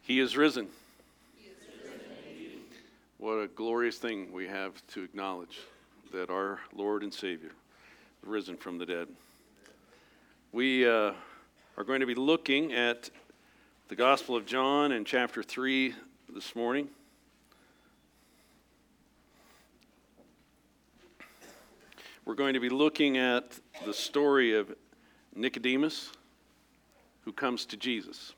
He is risen. What a glorious thing we have to acknowledge that our Lord and Savior is risen from the dead. We are going to be looking at the Gospel of John in chapter 3 this morning. We're going to be looking at the story of Nicodemus, who comes to Jesus.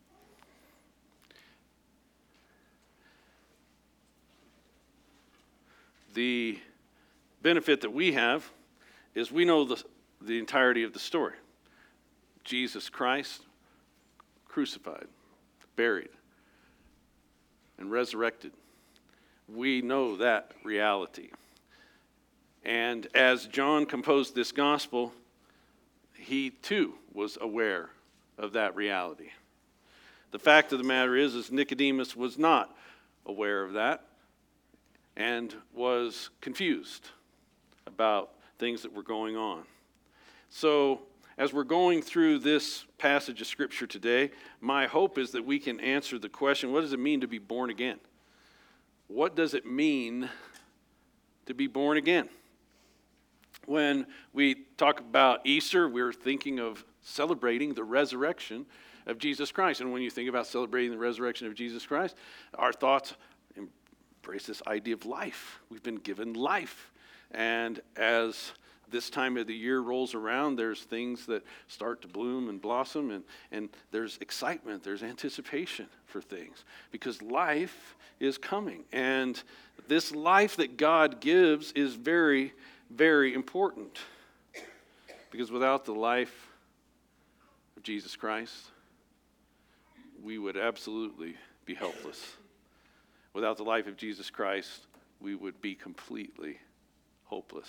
The benefit that we have is we know the entirety of the story. Jesus Christ crucified, buried, and resurrected. We know that reality. And as John composed this gospel, he too was aware of that reality. The fact of the matter is Nicodemus was not aware of that and was confused about things that were going on. So, as we're going through this passage of Scripture today, my hope is that we can answer the question, what does it mean to be born again? What does it mean to be born again? When we talk about Easter, we're thinking of celebrating the resurrection of Jesus Christ. And when you think about celebrating the resurrection of Jesus Christ, our thoughts embrace this idea of life. We've been given life. And as this time of the year rolls around, there's things that start to bloom and blossom, and there's excitement, there's anticipation for things, because life is coming. And this life that God gives is very, very important, because without the life of Jesus Christ, we would absolutely be helpless. Without the life of Jesus Christ, we would be completely hopeless.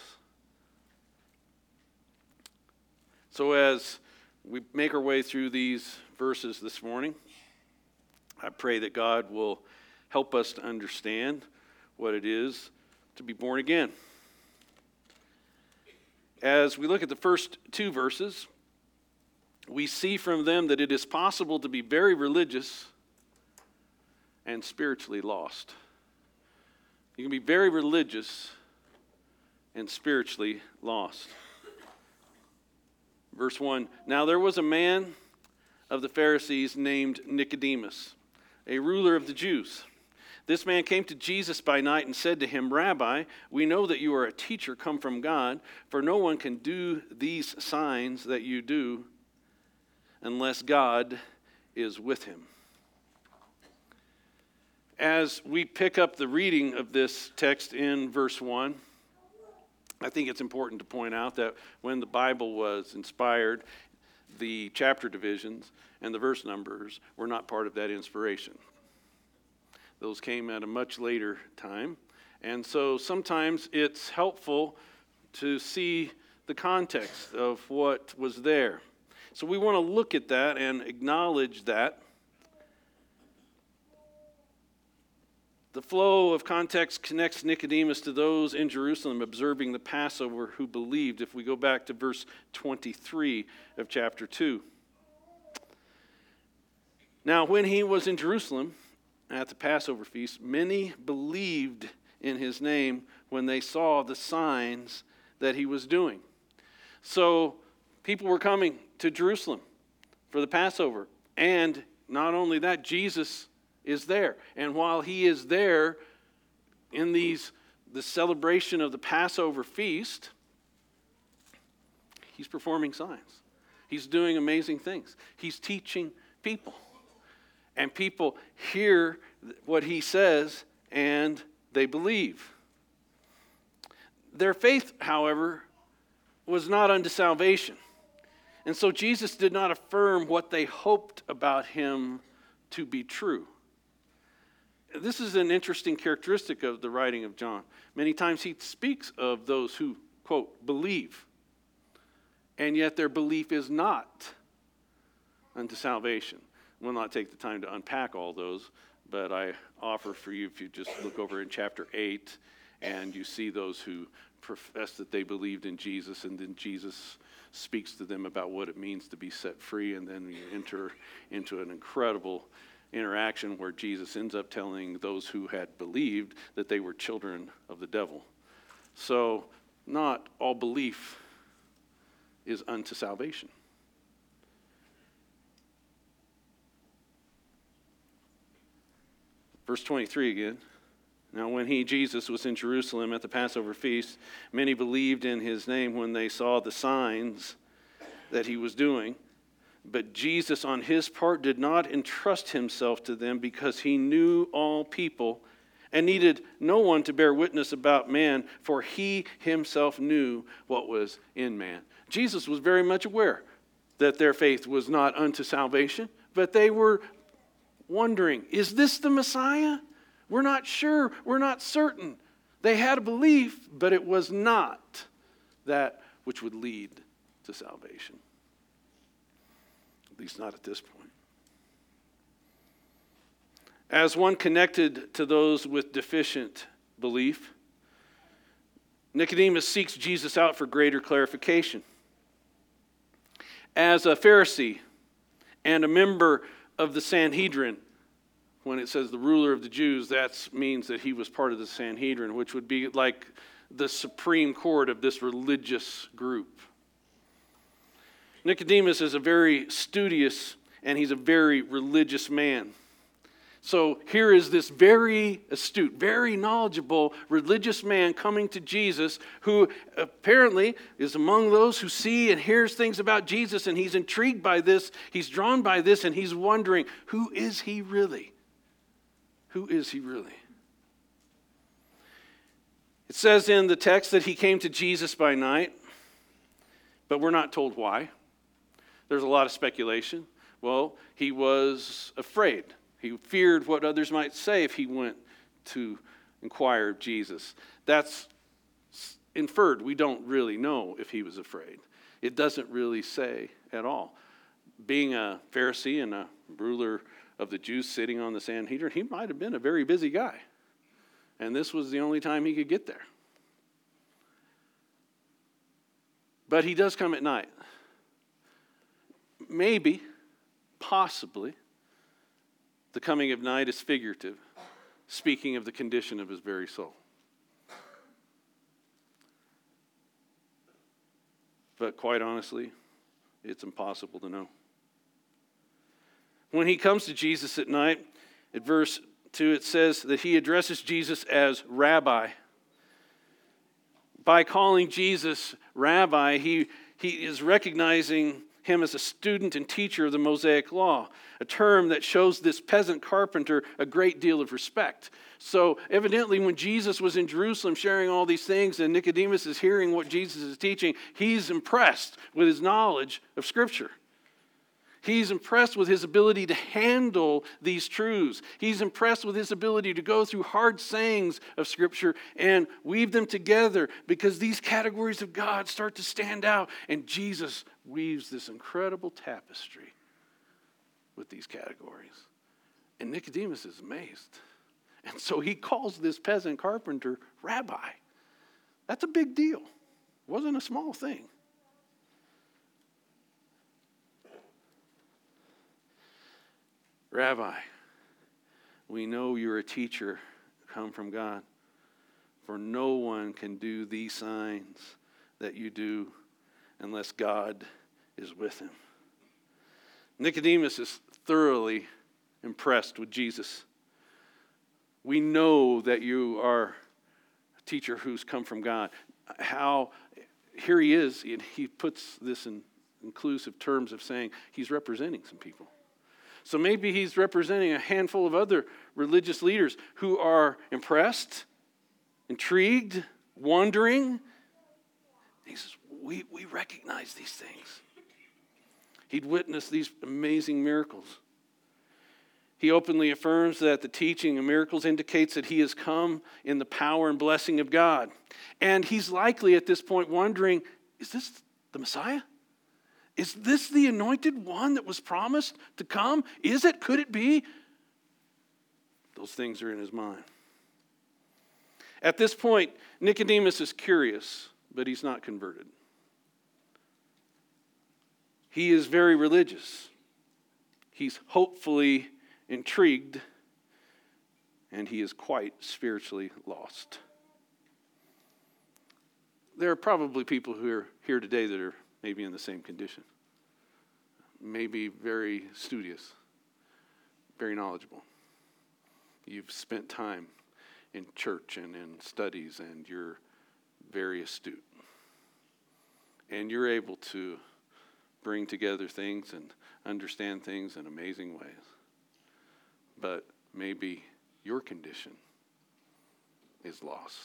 So as we make our way through these verses this morning, I pray that God will help us to understand what it is to be born again. As we look at the first two verses, we see from them that it is possible to be very religious and spiritually lost. You can be very religious and spiritually lost. Verse 1, now there was a man of the Pharisees named Nicodemus, a ruler of the Jews. This man came to Jesus by night and said to him, Rabbi, we know that you are a teacher come from God, for no one can do these signs that you do unless God is with him. As we pick up the reading of this text in verse 1, I think it's important to point out that when the Bible was inspired, the chapter divisions and the verse numbers were not part of that inspiration. Those came at a much later time. And so sometimes it's helpful to see the context of what was there. So we want to look at that and acknowledge that. The flow of context connects Nicodemus to those in Jerusalem observing the Passover who believed, if we go back to verse 23 of chapter 2. Now, when he was in Jerusalem at the Passover feast, many believed in his name when they saw the signs that he was doing. So, people were coming to Jerusalem for the Passover. And not only that, Jesus is there. And while he is there in the celebration of the Passover feast, he's performing signs. He's doing amazing things. He's teaching people. And people hear what he says and they believe. Their faith, however, was not unto salvation. And so Jesus did not affirm what they hoped about him to be true. This is an interesting characteristic of the writing of John. Many times he speaks of those who, quote, believe, and yet their belief is not unto salvation. We'll not take the time to unpack all those, but I offer for you, if you just look over in chapter 8, and you see those who profess that they believed in Jesus, and then Jesus speaks to them about what it means to be set free, and then you enter into an incredible interaction where Jesus ends up telling those who had believed that they were children of the devil. So not all belief is unto salvation. Verse 23 again. Now when he, Jesus, was in Jerusalem at the Passover feast, many believed in his name when they saw the signs that he was doing. But Jesus, on his part, did not entrust himself to them because he knew all people and needed no one to bear witness about man, for he himself knew what was in man. Jesus was very much aware that their faith was not unto salvation, but they were wondering, is this the Messiah? We're not sure. We're not certain. They had a belief, but it was not that which would lead to salvation. At least not at this point. As one connected to those with deficient belief, Nicodemus seeks Jesus out for greater clarification. As a Pharisee and a member of the Sanhedrin, when it says the ruler of the Jews, that means that he was part of the Sanhedrin, which would be like the supreme court of this religious group. Nicodemus is a very studious and he's a very religious man. So here is this very astute, very knowledgeable religious man coming to Jesus who apparently is among those who see and hears things about Jesus, and he's intrigued by this, he's drawn by this, and he's wondering, who is he really? Who is he really? It says in the text that he came to Jesus by night, but we're not told why. There's a lot of speculation. Well, he was afraid. He feared what others might say if he went to inquire of Jesus. That's inferred. We don't really know if he was afraid. It doesn't really say at all. Being a Pharisee and a ruler of the Jews sitting on the Sanhedrin, he might have been a very busy guy. And this was the only time he could get there. But he does come at night. Maybe, possibly, the coming of night is figurative, speaking of the condition of his very soul. But quite honestly, it's impossible to know. When he comes to Jesus at night, at verse 2, it says that he addresses Jesus as Rabbi. By calling Jesus Rabbi, he is recognizing him as a student and teacher of the Mosaic Law, a term that shows this peasant carpenter a great deal of respect. So evidently when Jesus was in Jerusalem sharing all these things and Nicodemus is hearing what Jesus is teaching, he's impressed with his knowledge of Scripture. He's impressed with his ability to handle these truths. He's impressed with his ability to go through hard sayings of Scripture and weave them together, because these categories of God start to stand out. And Jesus weaves this incredible tapestry with these categories. And Nicodemus is amazed. And so he calls this peasant carpenter Rabbi. That's a big deal. It wasn't a small thing. Rabbi, we know you're a teacher come from God, for no one can do these signs that you do unless God is with him. Nicodemus is thoroughly impressed with Jesus. We know that you are a teacher who's come from God. Here he is, and he puts this in inclusive terms of saying he's representing some people. So maybe he's representing a handful of other religious leaders who are impressed, intrigued, wondering. He says, we recognize these things. He'd witnessed these amazing miracles. He openly affirms that the teaching of miracles indicates that he has come in the power and blessing of God. And he's likely at this point wondering, is this the Messiah? Is this the anointed one that was promised to come? Is it? Could it be? Those things are in his mind. At this point, Nicodemus is curious, but he's not converted. He is very religious. He's hopefully intrigued, and he is quite spiritually lost. There are probably people who are here today that are maybe in the same condition. Maybe very studious, very knowledgeable. You've spent time in church and in studies, and you're very astute. And you're able to bring together things and understand things in amazing ways. But maybe your condition is lost.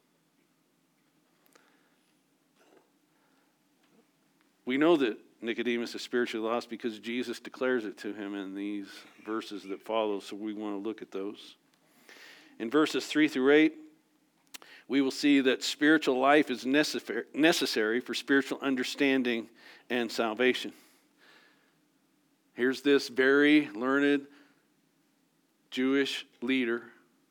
We know that Nicodemus is spiritually lost because Jesus declares it to him in these verses that follow, so we want to look at those. In verses 3 through 8, we will see that spiritual life is necessary for spiritual understanding and salvation. Here's this very learned Jewish leader,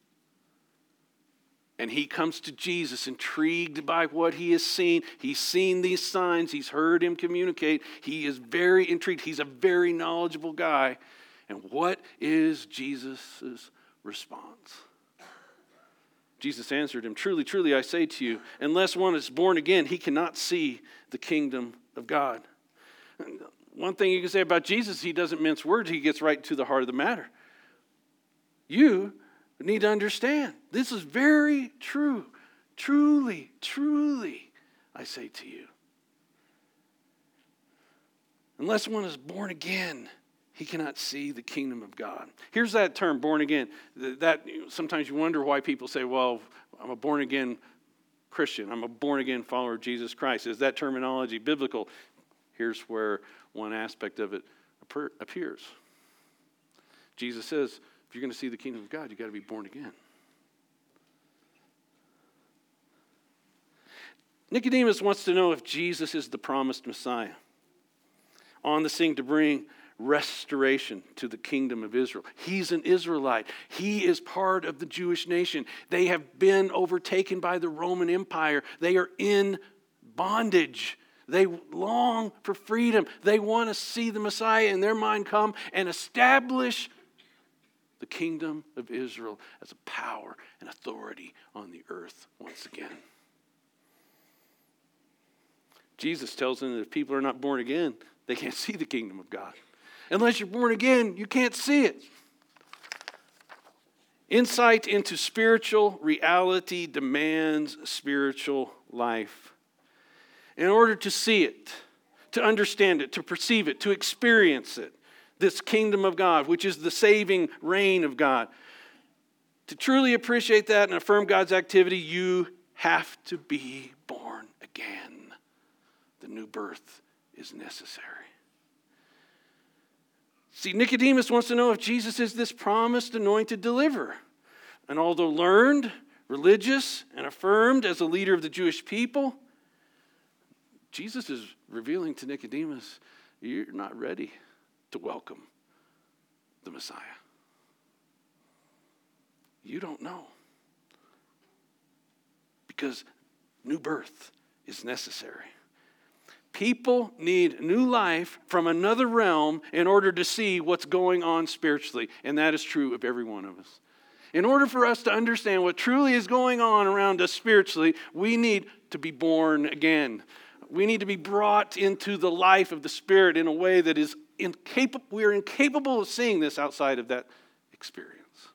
and he comes to Jesus intrigued by what he has seen. He's seen these signs. He's heard him communicate. He is very intrigued. He's a very knowledgeable guy. And what is Jesus' response? Jesus answered him, "Truly, truly, I say to you, unless one is born again, he cannot see the kingdom of God." One thing you can say about Jesus, he doesn't mince words. He gets right to the heart of the matter. You need to understand, this is very true. Truly, truly, I say to you. Unless one is born again, he cannot see the kingdom of God. Here's that term, born again. That sometimes you wonder why people say, well, I'm a born again Christian. I'm a born again follower of Jesus Christ. Is that terminology biblical? Here's where one aspect of it appears. Jesus says, if you're going to see the kingdom of God, you've got to be born again. Nicodemus wants to know if Jesus is the promised Messiah, on the scene to bring restoration to the kingdom of Israel. He's an Israelite. He is part of the Jewish nation. They have been overtaken by the Roman Empire. They are in bondage. They long for freedom. They want to see the Messiah in their mind come and establish the kingdom of Israel as a power and authority on the earth once again. Jesus tells them that if people are not born again, they can't see the kingdom of God. Unless you're born again, you can't see it. Insight into spiritual reality demands spiritual life. In order to see it, to understand it, to perceive it, to experience it, this kingdom of God, which is the saving reign of God. To truly appreciate that and affirm God's activity, you have to be born again. The new birth is necessary. See, Nicodemus wants to know if Jesus is this promised anointed deliverer. And although learned, religious, and affirmed as a leader of the Jewish people, Jesus is revealing to Nicodemus, you're not ready to welcome the Messiah. You don't know. Because new birth is necessary. People need new life from another realm in order to see what's going on spiritually. And that is true of every one of us. In order for us to understand what truly is going on around us spiritually, we need to be born again. We need to be brought into the life of the Spirit in a way that is incapable. We are incapable of seeing this outside of that experience.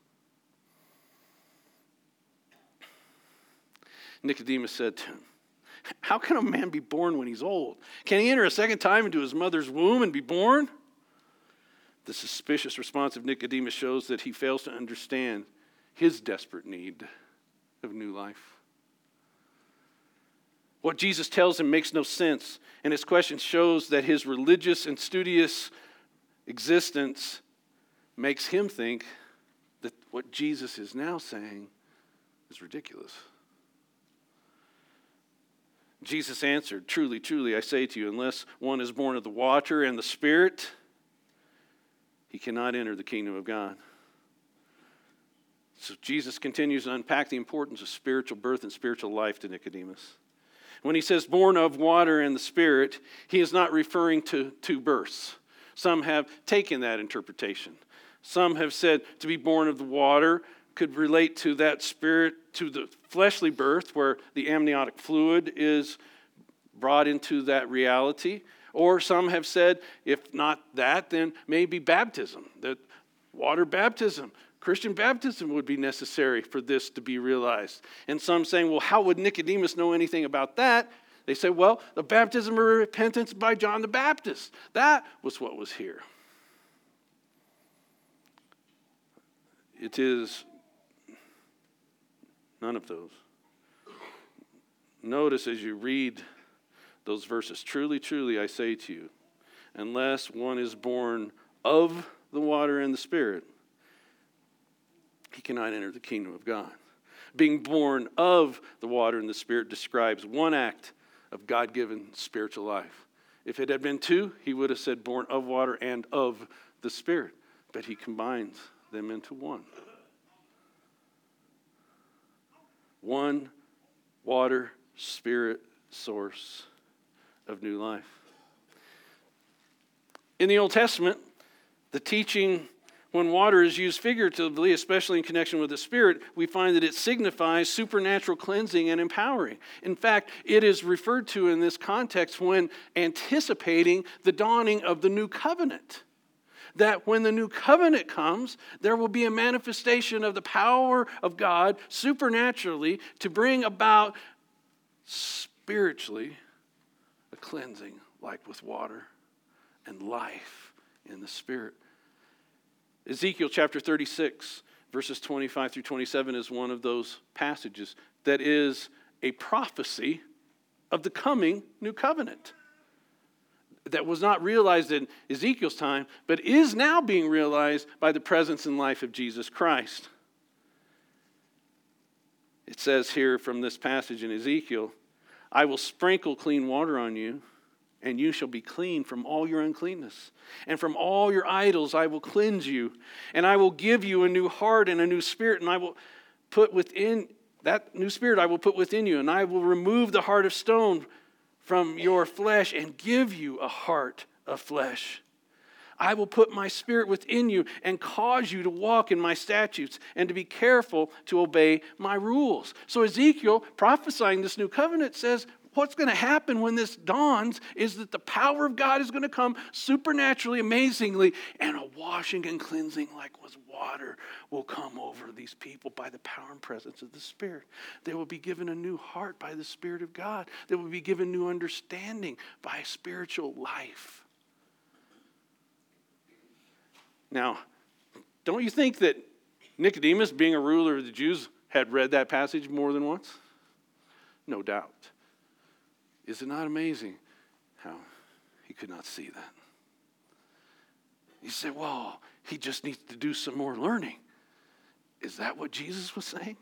Nicodemus said to him, "How can a man be born when he's old? Can he enter a second time into his mother's womb and be born?" The suspicious response of Nicodemus shows that he fails to understand his desperate need of new life. What Jesus tells him makes no sense, and his question shows that his religious and studious existence makes him think that what Jesus is now saying is ridiculous. Jesus answered, "Truly, truly, I say to you, unless one is born of the water and the Spirit, he cannot enter the kingdom of God." So Jesus continues to unpack the importance of spiritual birth and spiritual life to Nicodemus. When he says born of water and the Spirit, he is not referring to two births. Some have taken that interpretation. Some have said to be born of the water could relate to that spirit, to the fleshly birth where the amniotic fluid is brought into that reality. Or some have said, if not that, then maybe baptism, that water baptism, Christian baptism would be necessary for this to be realized. And some saying, well, how would Nicodemus know anything about that? They say, well, the baptism of repentance by John the Baptist. That was what was here. It is none of those. Notice as you read those verses, truly, truly, I say to you, unless one is born of the water and the Spirit, he cannot enter the kingdom of God. Being born of the water and the Spirit describes one act of God-given spiritual life. If it had been two, he would have said born of water and of the Spirit. But he combines them into one. One water, Spirit source of new life. In the Old Testament, the teaching when water is used figuratively, especially in connection with the Spirit, we find that it signifies supernatural cleansing and empowering. In fact, it is referred to in this context when anticipating the dawning of the new covenant. That when the new covenant comes, there will be a manifestation of the power of God supernaturally to bring about spiritually a cleansing like with water and life in the Spirit. Ezekiel chapter 36, verses 25 through 27 is one of those passages that is a prophecy of the coming new covenant that was not realized in Ezekiel's time, but is now being realized by the presence and life of Jesus Christ. It says here from this passage in Ezekiel, I will sprinkle clean water on you, and you shall be clean from all your uncleanness. And from all your idols I will cleanse you. And I will give you a new heart and a new spirit, and I will put within that new spirit I will put within you, and I will remove the heart of stone from your flesh and give you a heart of flesh. I will put my spirit within you and cause you to walk in my statutes and to be careful to obey my rules. So Ezekiel, prophesying this new covenant, says what's going to happen when this dawns is that the power of God is going to come supernaturally, amazingly, and a washing and cleansing like with water will come over these people by the power and presence of the Spirit. They will be given a new heart by the Spirit of God. They will be given new understanding by spiritual life. Now, don't you think that Nicodemus, being a ruler of the Jews, had read that passage more than once? No doubt. Is it not amazing how he could not see that? You say, well, he just needs to do some more learning. Is that what Jesus was saying?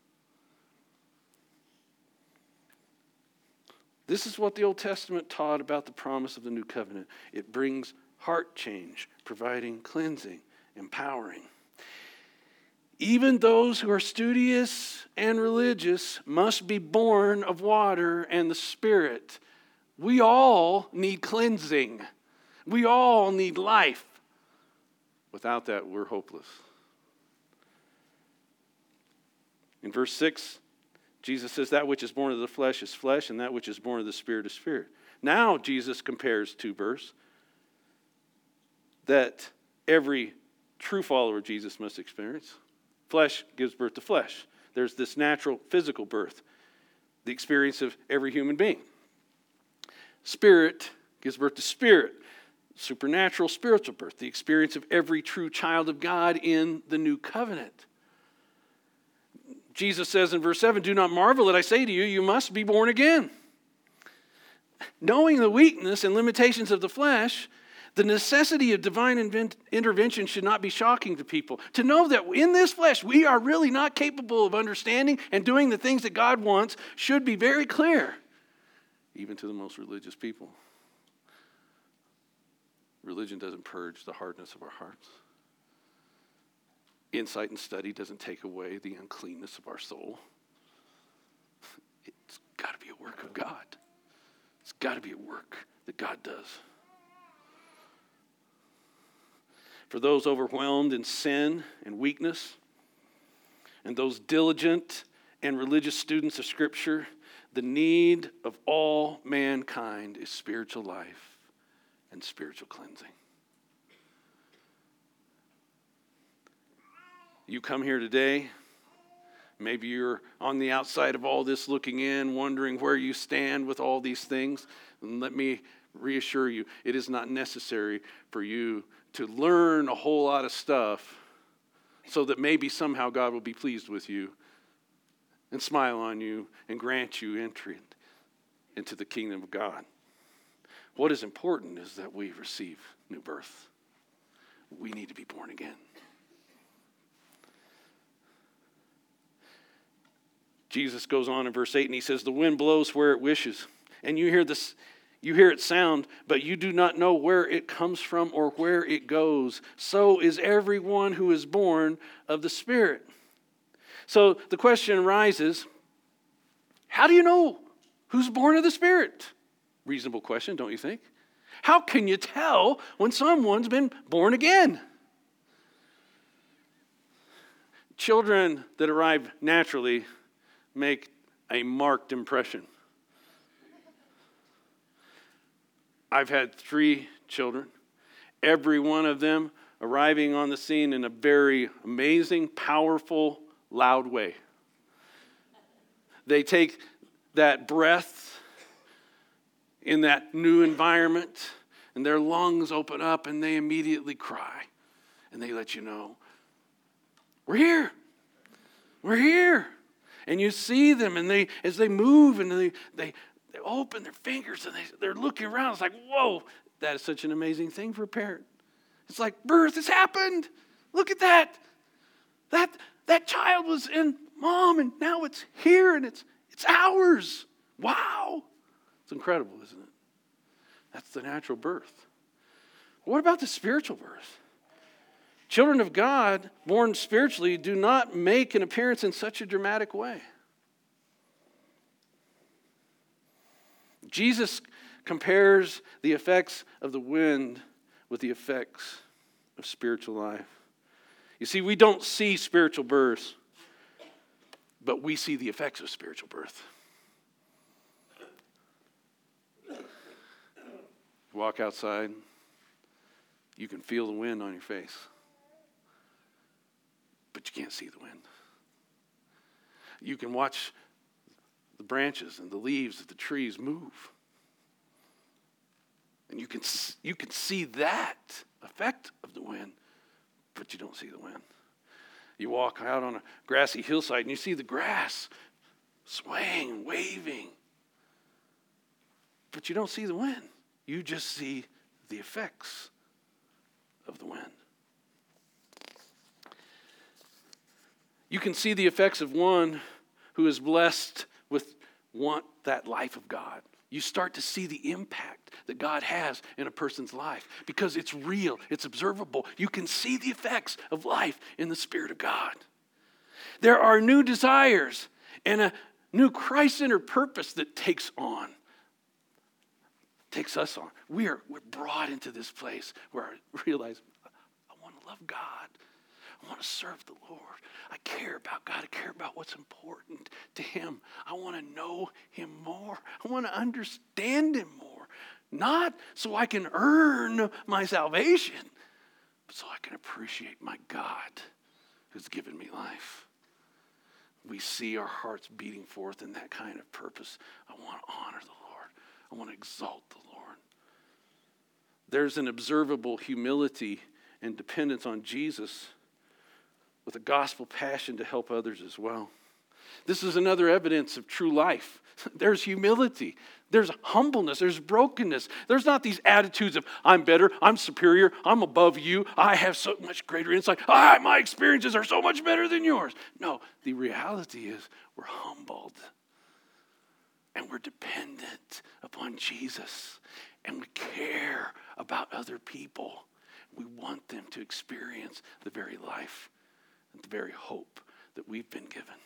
This is what the Old Testament taught about the promise of the new covenant. It brings heart change, providing cleansing, empowering. Even those who are studious and religious must be born of water and the Spirit. We all need cleansing. We all need life. Without that, we're hopeless. In verse 6, Jesus says, that which is born of the flesh is flesh, and that which is born of the Spirit is spirit. Now Jesus compares two births that every true follower of Jesus must experience. Flesh gives birth to flesh. There's this natural physical birth, the experience of every human being. Spirit gives birth to spirit, supernatural spiritual birth, the experience of every true child of God in the new covenant. Jesus says in verse 7, do not marvel that I say to you, you must be born again. Knowing the weakness and limitations of the flesh, the necessity of divine intervention should not be shocking to people. To know that in this flesh we are really not capable of understanding and doing the things that God wants should be very clear, even to the most religious people. Religion doesn't purge the hardness of our hearts. Insight and study doesn't take away the uncleanness of our soul. It's got to be a work of God. It's got to be a work that God does. for those overwhelmed in sin and weakness, and those diligent and religious students of Scripture, the need of all mankind is spiritual life and spiritual cleansing. You come here today, maybe you're on the outside of all this looking in, wondering where you stand with all these things. And let me reassure you, it is not necessary for you to learn a whole lot of stuff so that maybe somehow God will be pleased with you and smile on you and grant you entry into the kingdom of God. What is important is that we receive new birth. We need to be born again. Jesus goes on in verse 8 and he says, the wind blows where it wishes, and you hear it sound, but you do not know where it comes from or where it goes. So is everyone who is born of the Spirit. So the question arises, how do you know who's born of the Spirit? Reasonable question, don't you think? How can you tell when someone's been born again? Children that arrive naturally make a marked impression. I've had 3 children, every one of them arriving on the scene in a very amazing, powerful, loud way. They take that breath in that new environment, and their lungs open up, and they immediately cry. And they let you know, we're here. We're here. And you see them, and as they move, and they open their fingers, and they're looking around. It's like, whoa, that is such an amazing thing for a parent. It's like, birth has happened. Look at that. That child was in mom, and now it's here, and it's ours. Wow. It's incredible, isn't it? That's the natural birth. What about the spiritual birth? Children of God, born spiritually, do not make an appearance in such a dramatic way. Jesus compares the effects of the wind with the effects of spiritual life. You see, we don't see spiritual birth, but we see the effects of spiritual birth. You walk outside, you can feel the wind on your face, but you can't see the wind. You can watch the branches and the leaves of the trees move. And you can see that effect of the wind, but you don't see the wind. You walk out on a grassy hillside and you see the grass swaying and waving, but you don't see the wind. You just see the effects of the wind. You can see the effects of one who is blessed with that life of God. You start to see the impact that God has in a person's life because it's real, it's observable. You can see the effects of life in the Spirit of God. There are new desires and a new Christ-centered purpose that takes us on. We're brought into this place where I realize I want to love God. I want to serve the Lord. I care about God. I care about what's important to Him. I want to know Him more. I want to understand Him more. Not so I can earn my salvation, but so I can appreciate my God who's given me life. We see our hearts beating forth in that kind of purpose. I want to honor the Lord. I want to exalt the Lord. There's an observable humility and dependence on Jesus with a gospel passion to help others as well. This is another evidence of true life. There's humility. There's humbleness. There's brokenness. There's not these attitudes of, I'm better, I'm superior, I'm above you, I have so much greater insight, my experiences are so much better than yours. No, the reality is we're humbled and we're dependent upon Jesus and we care about other people. We want them to experience the very life and the very hope that we've been given.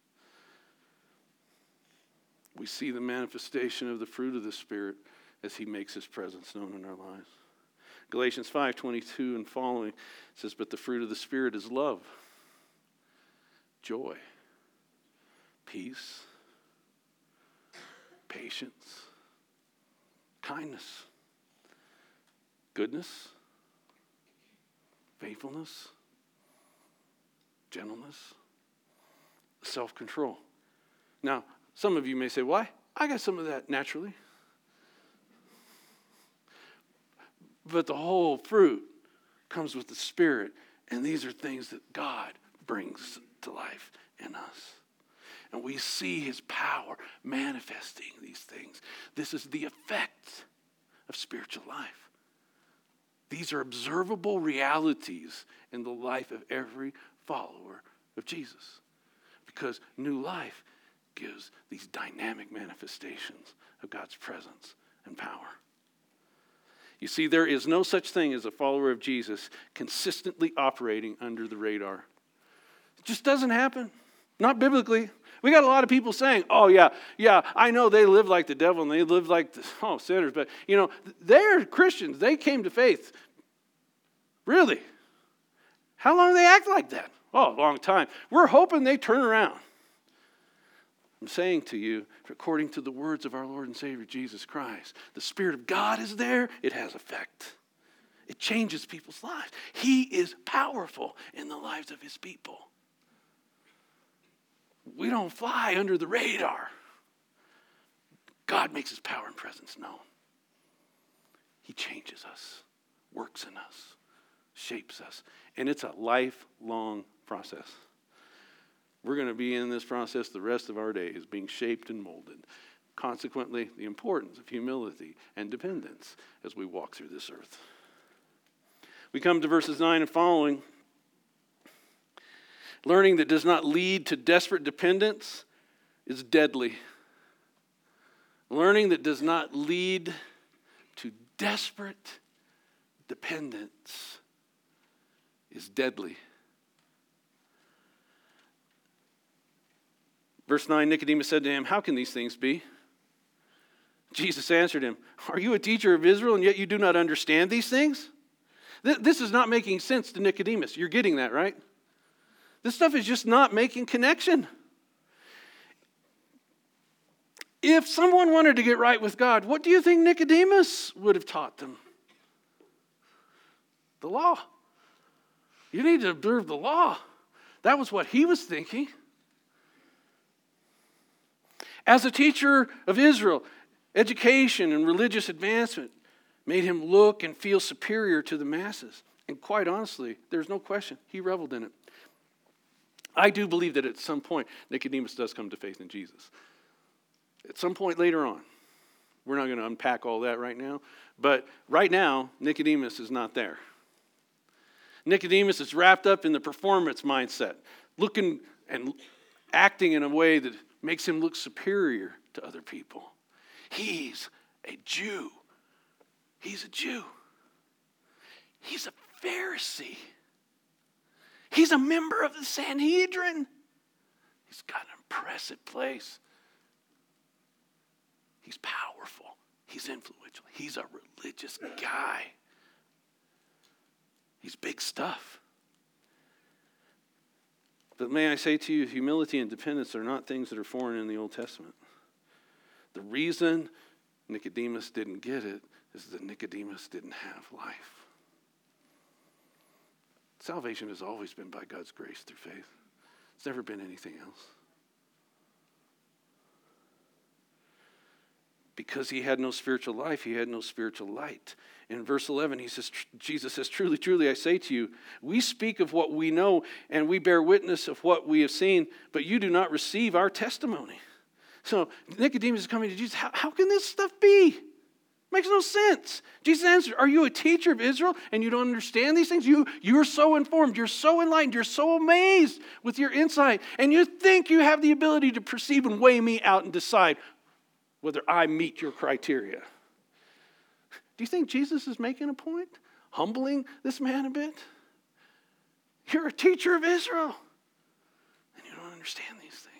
We see the manifestation of the fruit of the Spirit as He makes His presence known in our lives. Galatians 5:22 and following says, but the fruit of the Spirit is love, joy, peace, patience, kindness, goodness, faithfulness, gentleness, self-control. Now, some of you may say, why? I got some of that naturally. But the whole fruit comes with the Spirit, and these are things that God brings to life in us. And we see his power manifesting these things. This is the effect of spiritual life. These are observable realities in the life of every follower of Jesus. Because new life gives these dynamic manifestations of God's presence and power. You see, there is no such thing as a follower of Jesus consistently operating under the radar. It just doesn't happen. Not biblically. We got a lot of people saying, oh, yeah, I know they live like the devil and they live like sinners. But, they're Christians. They came to faith. Really? How long do they act like that? Oh, a long time. We're hoping they turn around. I'm saying to you, according to the words of our Lord and Savior Jesus Christ, the Spirit of God is there. It has effect. It changes people's lives. He is powerful in the lives of his people. We don't fly under the radar. God makes his power and presence known. He changes us, works in us, shapes us. And it's a lifelong process. We're going to be in this process the rest of our days, being shaped and molded. Consequently, the importance of humility and dependence as we walk through this earth. We come to verses 9 and following. Learning that does not lead to desperate dependence is deadly. Learning that does not lead to desperate dependence is deadly. Verse 9, Nicodemus said to him, how can these things be? Jesus answered him, are you a teacher of Israel and yet you do not understand these things? This is not making sense to Nicodemus. You're getting that, right? This stuff is just not making connection. If someone wanted to get right with God, what do you think Nicodemus would have taught them? The law. You need to observe the law. That was what he was thinking. As a teacher of Israel, education and religious advancement made him look and feel superior to the masses. And quite honestly, there's no question, he reveled in it. I do believe that at some point, Nicodemus does come to faith in Jesus. At some point later on. We're not going to unpack all that right now. But right now, Nicodemus is not there. Nicodemus is wrapped up in the performance mindset, looking and acting in a way that makes him look superior to other people. He's a Jew. He's a Jew. He's a Pharisee. He's a member of the Sanhedrin. He's got an impressive place. He's powerful. He's influential. He's a religious guy. He's big stuff. But may I say to you, humility and dependence are not things that are foreign in the Old Testament. The reason Nicodemus didn't get it is that Nicodemus didn't have life. Salvation has always been by God's grace through faith. It's never been anything else. Because he had no spiritual life, he had no spiritual light. In verse 11, Jesus says, truly, truly, I say to you, we speak of what we know and we bear witness of what we have seen, but you do not receive our testimony. So Nicodemus is coming to Jesus. How can this stuff be? Makes no sense. Jesus answered, are you a teacher of Israel and you don't understand these things? You are so informed, you're so enlightened, you're so amazed with your insight, and you think you have the ability to perceive and weigh me out and decide whether I meet your criteria. Do you think Jesus is making a point? Humbling this man a bit? You're a teacher of Israel, and you don't understand these things.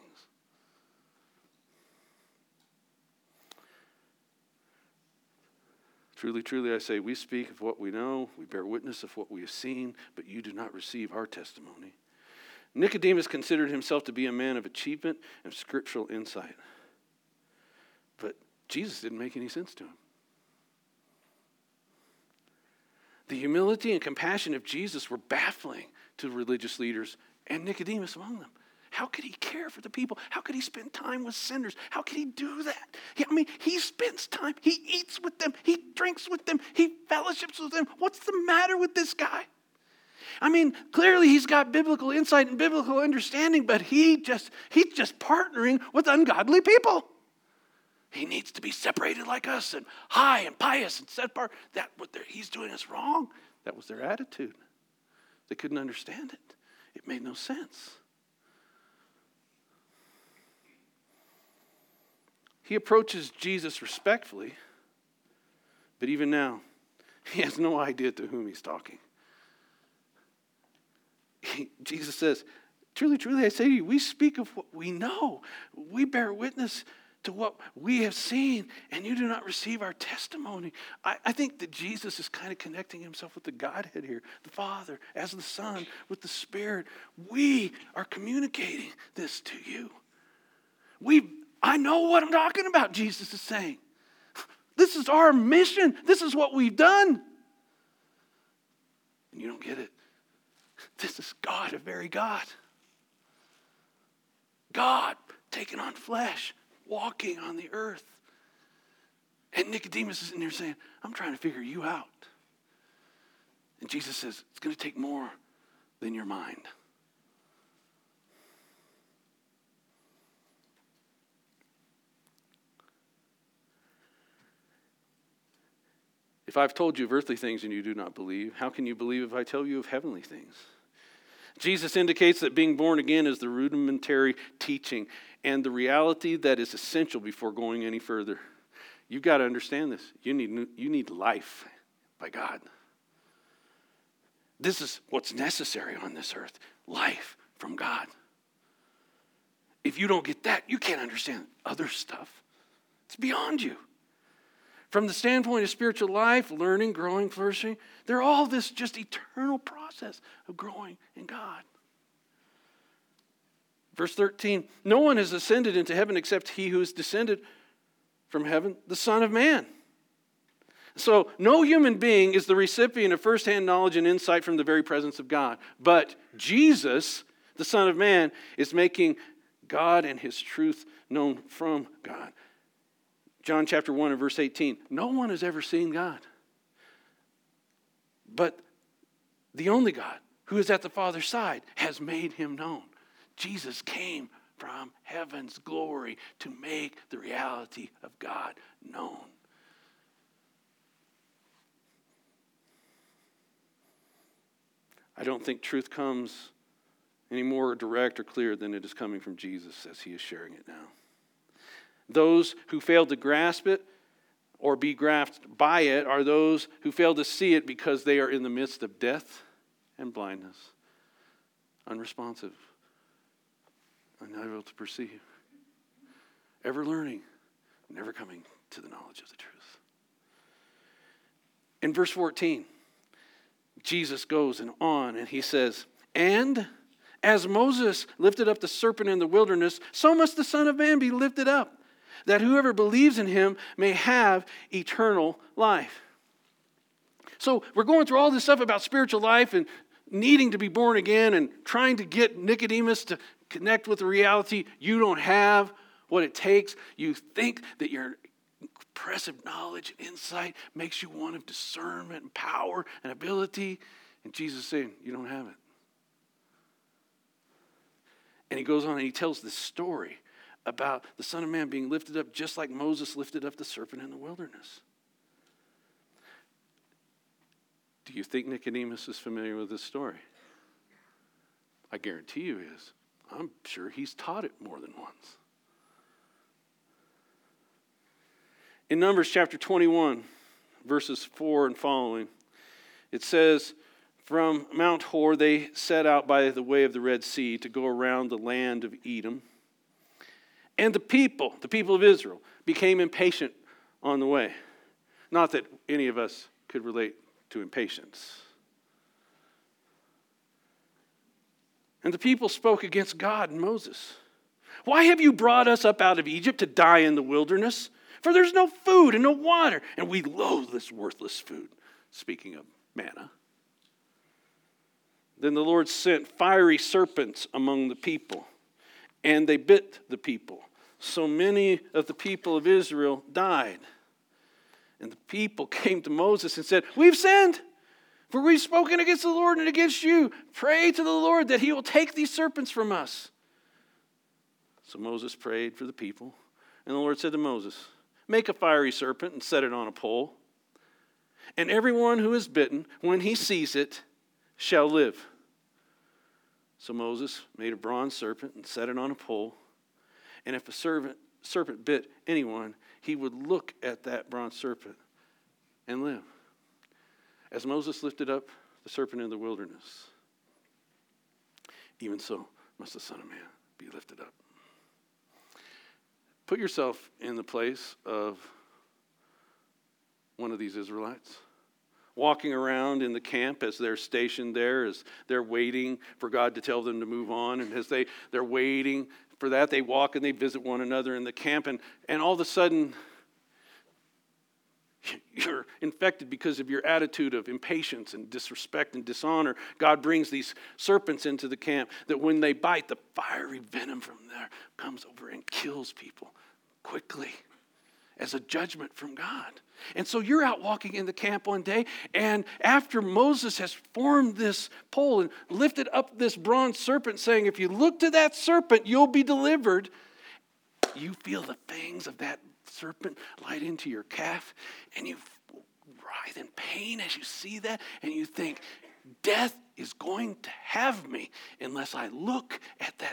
Truly, truly, I say, we speak of what we know, we bear witness of what we have seen, but you do not receive our testimony. Nicodemus considered himself to be a man of achievement and scriptural insight. But Jesus didn't make any sense to him. The humility and compassion of Jesus were baffling to religious leaders and Nicodemus among them. How could he care for the people? How could he spend time with sinners? How could he do that? He spends time. He eats with them. He drinks with them. He fellowships with them. What's the matter with this guy? Clearly he's got biblical insight and biblical understanding, but he's just partnering with ungodly people. He needs to be separated like us and high and pious and set apart. That what he's doing is wrong. That was their attitude. They couldn't understand it. It made no sense. He approaches Jesus respectfully, but even now, he has no idea to whom he's talking. Jesus says, truly, truly, I say to you, we speak of what we know. We bear witness to what we have seen, and you do not receive our testimony. I think that Jesus is kind of connecting himself with the Godhead here, the Father, as the Son, with the Spirit. We are communicating this to you. I know what I'm talking about, Jesus is saying. This is our mission. This is what we've done. And you don't get it. This is God, a very God. God taking on flesh, walking on the earth. And Nicodemus is in there saying, I'm trying to figure you out. And Jesus says, it's going to take more than your mind. If I've told you of earthly things and you do not believe, how can you believe if I tell you of heavenly things? Jesus indicates that being born again is the rudimentary teaching and the reality that is essential before going any further. You've got to understand this. You need life by God. This is what's necessary on this earth. Life from God. If you don't get that, you can't understand other stuff. It's beyond you. From the standpoint of spiritual life, learning, growing, flourishing, they're all this just eternal process of growing in God. Verse 13, no one has ascended into heaven except he who is descended from heaven, the Son of Man. So no human being is the recipient of firsthand knowledge and insight from the very presence of God. But Jesus, the Son of Man, is making God and his truth known from God. John chapter 1 and verse 18. No one has ever seen God. But the only God who is at the Father's side has made him known. Jesus came from heaven's glory to make the reality of God known. I don't think truth comes any more direct or clear than it is coming from Jesus as he is sharing it now. Those who fail to grasp it or be grasped by it are those who fail to see it because they are in the midst of death and blindness, unresponsive, unable to perceive, ever learning, never coming to the knowledge of the truth. In verse 14, Jesus goes on and he says, and as Moses lifted up the serpent in the wilderness, so must the Son of Man be lifted up, that whoever believes in him may have eternal life. So we're going through all this stuff about spiritual life and needing to be born again and trying to get Nicodemus to connect with the reality. You don't have what it takes. You think that your impressive knowledge and insight makes you one of discernment and power and ability. And Jesus is saying, you don't have it. And he goes on and he tells this story about the Son of Man being lifted up just like Moses lifted up the serpent in the wilderness. Do you think Nicodemus is familiar with this story? I guarantee you he is. I'm sure he's taught it more than once. In Numbers chapter 21, verses 4 and following, it says, from Mount Hor they set out by the way of the Red Sea to go around the land of Edom. And the people of Israel, became impatient on the way. Not that any of us could relate to impatience. And the people spoke against God and Moses. Why have you brought us up out of Egypt to die in the wilderness? For there's no food and no water, and we loathe this worthless food. Speaking of manna. Then the Lord sent fiery serpents among the people, and they bit the people. So many of the people of Israel died. And the people came to Moses and said, we've sinned, for we've spoken against the Lord and against you. Pray to the Lord that he will take these serpents from us. So Moses prayed for the people, and the Lord said to Moses, make a fiery serpent and set it on a pole. And everyone who is bitten, when he sees it, shall live. So Moses made a bronze serpent and set it on a pole. And if a serpent bit anyone, he would look at that bronze serpent and live. As Moses lifted up the serpent in the wilderness, even so must the Son of Man be lifted up. Put yourself in the place of one of these Israelites, walking around in the camp as they're stationed there, as they're waiting for God to tell them to move on. And as they're waiting for that, they walk and they visit one another in the camp. And all of a sudden, you're infected because of your attitude of impatience and disrespect and dishonor. God brings these serpents into the camp that when they bite, the fiery venom from there comes over and kills people quickly as a judgment from God. And so you're out walking in the camp one day, and after Moses has formed this pole and lifted up this bronze serpent, saying, if you look to that serpent, you'll be delivered, you feel the fangs of that serpent light into your calf, and you writhe in pain as you see that, and you think, death is going to have me unless I look at that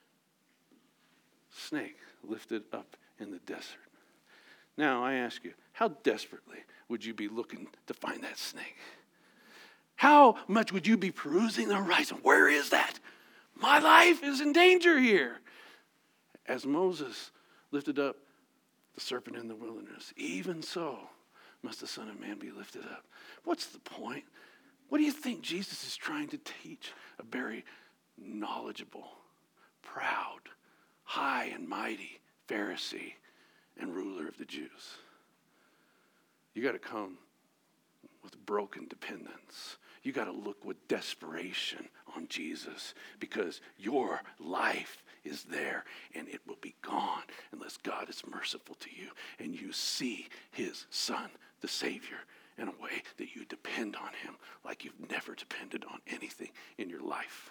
snake lifted up in the desert. Now, I ask you, how desperately would you be looking to find that snake? How much would you be perusing the horizon? Where is that? My life is in danger here. As Moses lifted up the serpent in the wilderness, even so must the Son of Man be lifted up. What's the point? What do you think Jesus is trying to teach a very knowledgeable, proud, high and mighty Pharisee and ruler of the Jews? You got to come with broken dependence. You got to look with desperation on Jesus, because your life is there and it will be gone unless God is merciful to you and you see his Son, the Savior, in a way that you depend on him like you've never depended on anything in your life.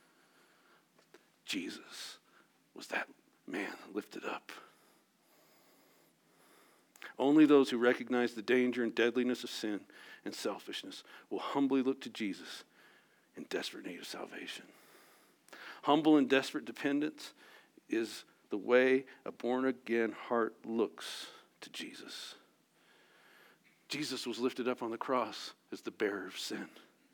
Jesus was that man lifted up. Only those who recognize the danger and deadliness of sin and selfishness will humbly look to Jesus in desperate need of salvation. Humble and desperate dependence is the way a born-again heart looks to Jesus. Jesus was lifted up on the cross as the bearer of sin.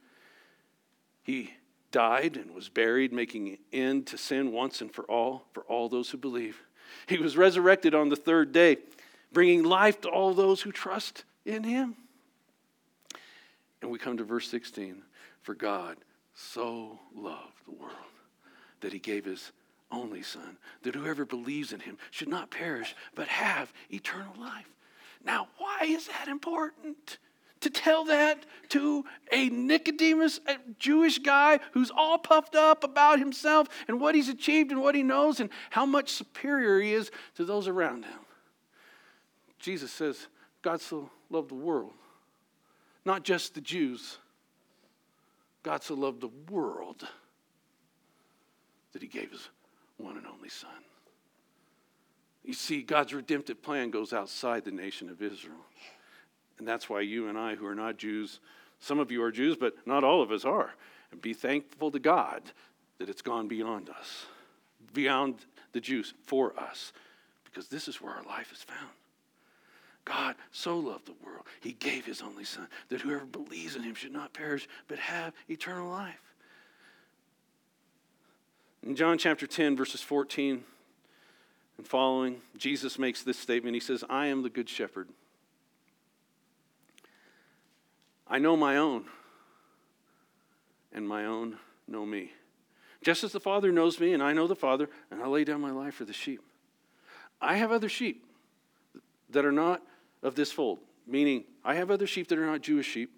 He died and was buried, making an end to sin once and for all those who believe. He was resurrected on the third day, bringing life to all those who trust in him. And we come to verse 16. For God so loved the world that he gave his only Son, that whoever believes in him should not perish, but have eternal life. Now, why is that important? To tell that to a Nicodemus, a Jewish guy who's all puffed up about himself and what he's achieved and what he knows and how much superior he is to those around him. Jesus says, God so loved the world, not just the Jews. God so loved the world that he gave his one and only Son. You see, God's redemptive plan goes outside the nation of Israel. And that's why you and I, who are not Jews, some of you are Jews, but not all of us are. And be thankful to God that it's gone beyond us, beyond the Jews, for us, because this is where our life is found. God so loved the world, he gave his only Son, that whoever believes in him should not perish, but have eternal life. In John chapter 10, verses 14 and following, Jesus makes this statement. He says, I am the good shepherd. I know my own, and my own know me. Just as the Father knows me, and I know the Father, and I lay down my life for the sheep. I have other sheep that are not of this fold, meaning I have other sheep that are not Jewish sheep.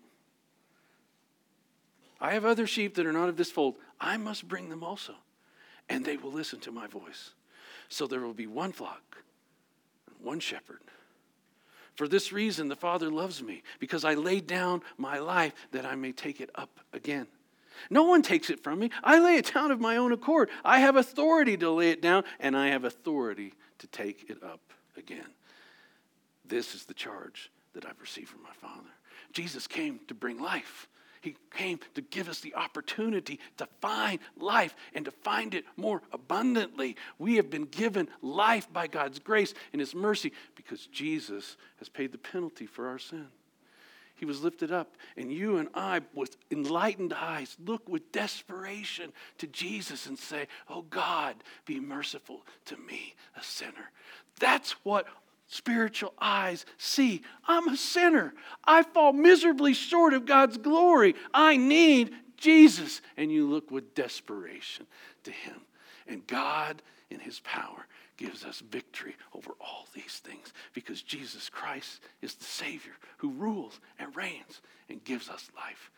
I have other sheep that are not of this fold. I must bring them also, and they will listen to my voice. So there will be one flock, one shepherd. For this reason, the Father loves me, because I laid down my life that I may take it up again. No one takes it from me. I lay it down of my own accord. I have authority to lay it down, and I have authority to take it up again. This is the charge that I've received from my Father. Jesus came to bring life. He came to give us the opportunity to find life and to find it more abundantly. We have been given life by God's grace and His mercy because Jesus has paid the penalty for our sin. He was lifted up, and you and I, with enlightened eyes, look with desperation to Jesus and say, "Oh God, be merciful to me, a sinner." That's what spiritual eyes see. I'm a sinner. I fall miserably short of God's glory. I need Jesus. And you look with desperation to Him. And God, in His power, gives us victory over all these things because Jesus Christ is the Savior who rules and reigns and gives us life.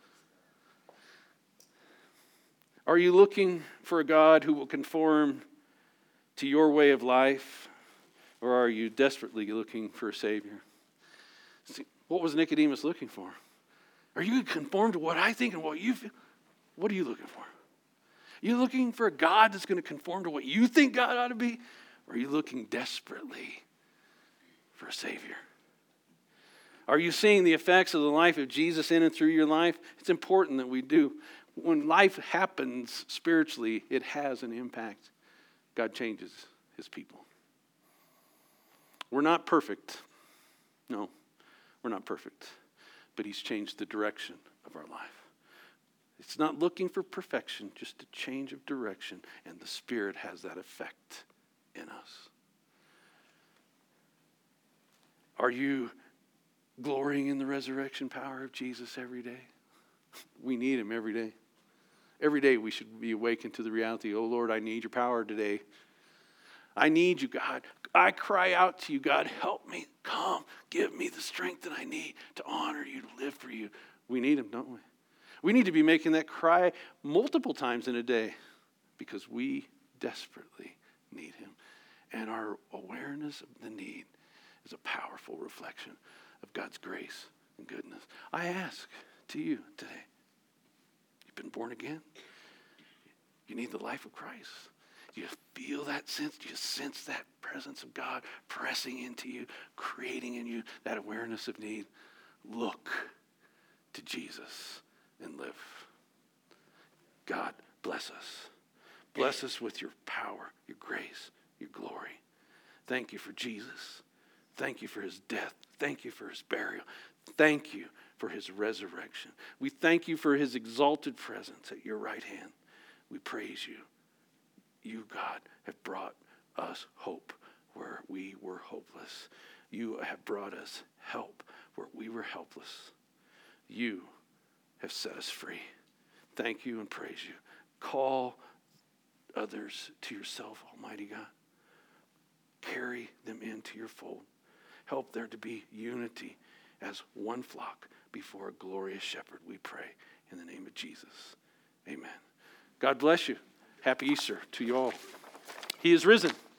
Are you looking for a God who will conform to your way of life? Or are you desperately looking for a Savior? See, what was Nicodemus looking for? Are you conformed to what I think and what you feel? What are you looking for? Are you looking for a God that's going to conform to what you think God ought to be? Or are you looking desperately for a Savior? Are you seeing the effects of the life of Jesus in and through your life? It's important that we do. When life happens spiritually, it has an impact. God changes His people. We're not perfect. No, we're not perfect. But He's changed the direction of our life. It's not looking for perfection, just a change of direction. And the Spirit has that effect in us. Are you glorying in the resurrection power of Jesus every day? We need Him every day. Every day we should be awakened to the reality, "Oh Lord, I need your power today. I need you, God. I cry out to you, God, help me. Come, give me the strength that I need to honor you, to live for you." We need Him, don't we? We need to be making that cry multiple times in a day because we desperately need Him. And our awareness of the need is a powerful reflection of God's grace and goodness. I ask to you today, you've been born again? You need the life of Christ. Do you feel that sense? Do you sense that presence of God pressing into you, creating in you that awareness of need? Look to Jesus and live. God, bless us. Bless us with your power, your grace, your glory. Thank you for Jesus. Thank you for His death. Thank you for His burial. Thank you for His resurrection. We thank you for His exalted presence at your right hand. We praise you. You, God, have brought us hope where we were hopeless. You have brought us help where we were helpless. You have set us free. Thank you and praise you. Call others to yourself, Almighty God. Carry them into your fold. Help there to be unity as one flock before a glorious shepherd, we pray in the name of Jesus. Amen. God bless you. Happy Easter to you all. He is risen.